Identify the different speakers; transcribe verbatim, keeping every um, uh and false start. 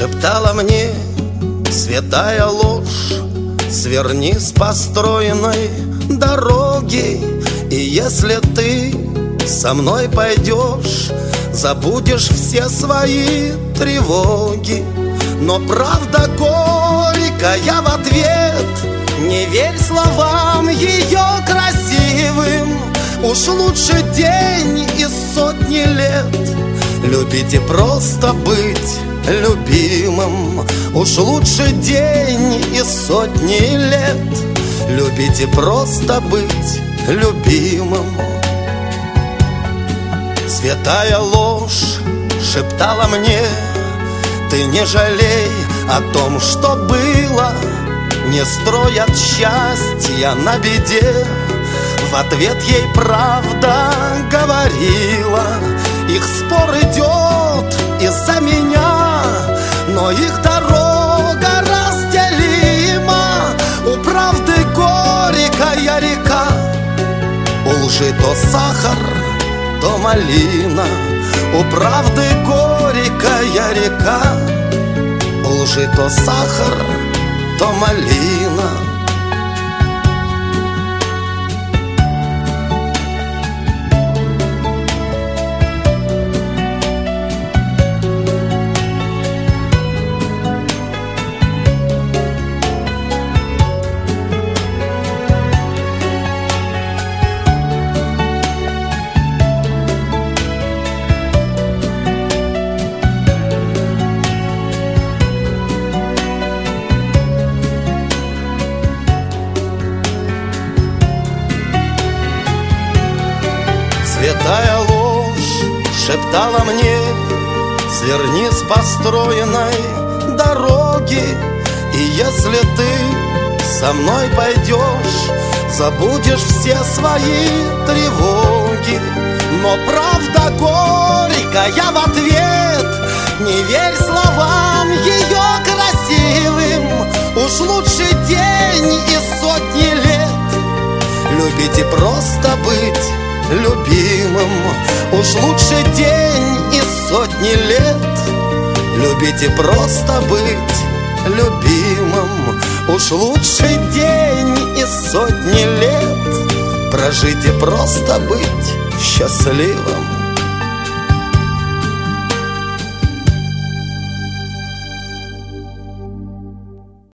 Speaker 1: Шептала мне святая ложь: сверни с построенной дороги, и если ты со мной пойдешь, забудешь все свои тревоги. Но правда горькая в ответ: не верь словам ее красивым. Уж лучше день из сотни лет любить и просто быть любимым. Уж лучше день из сотни лет любить и просто быть любимым. Святая ложь шептала мне: ты не жалей о том, что было, не строй от счастья на беде. В ответ ей правда говорила: их спор идет из-за меня, но их дорога разделима. У правды горькая река, у лжи то сахар, то малина. У правды горькая река, у лжи то сахар, то малина. Святая ложь шептала мне: сверни с построенной дороги, и если ты со мной пойдешь, забудешь все свои тревоги. Но правда горькая в ответ: не верь словам ее красивым. Уж лучше день из сотни лет любить и просто быть любимым. Уж лучше день из сотни лет любить и просто быть любимым. Уж лучше день из сотни лет прожить и просто быть счастливым.